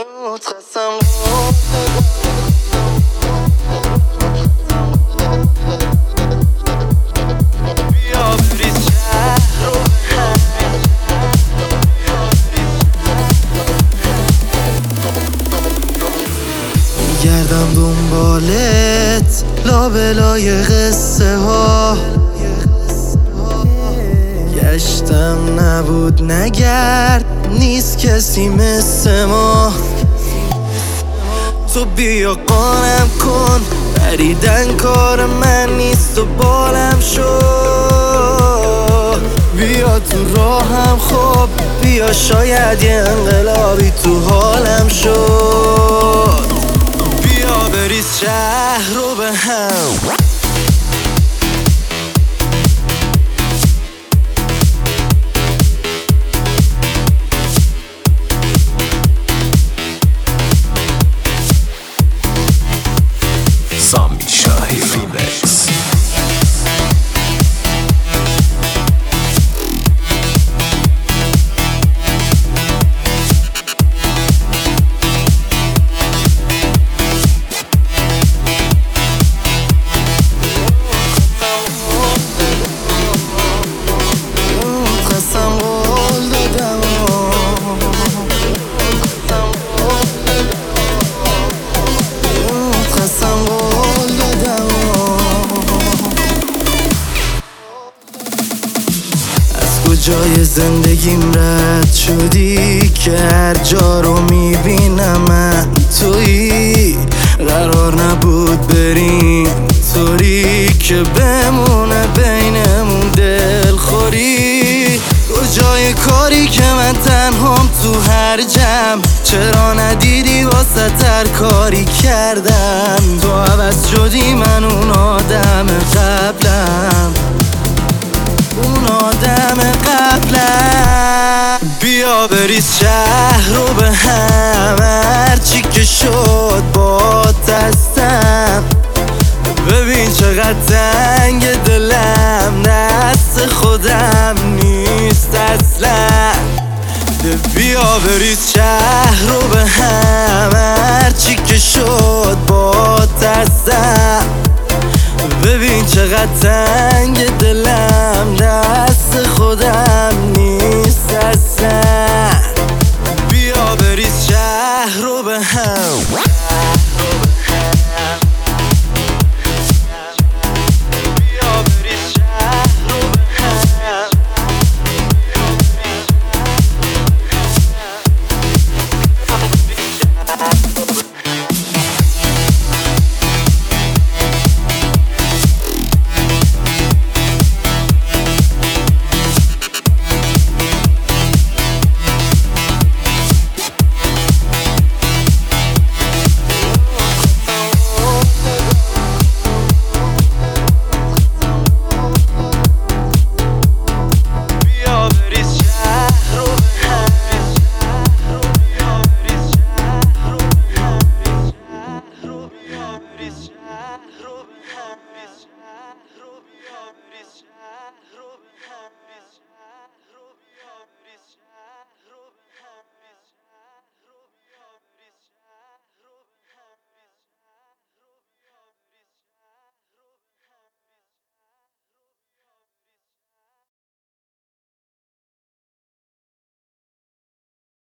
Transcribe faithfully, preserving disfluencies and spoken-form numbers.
گردم دنبالت لابلای قصه ها، گشتم نبود نگرد نیست کسی مثل ما. تو بیا قانم کن پریدن کار من نیست و بالم شو. بیا تو راهم خوب، بیا شاید یه انقلابی تو حالم شد. بیا بریز شهر رو به هم. سامی شاهی ریمیکس. جای زندگیم رد شدی که هر جا رو میبینم من تویی. قرار نبود بریم طوری که بمونه بینمون دلخوری. کجای کاری که من تنهام تو هر جمع، چرا ندیدی واسه تر کاری کردم. تو عوض شدی من اون آدم قبلم، اون آدم قبلم. بیا بریز شهر رو به هم، هرچی که شد با دستم. ببین چقدر تنگ دلم، دست خودم نیست اصلا. بیا بریز شهر رو به هم، هرچی که شد با دستم. ببین چقدر تنگ دلم، دست خودم نیست اصلا. بیا بریز شهر رو به هم.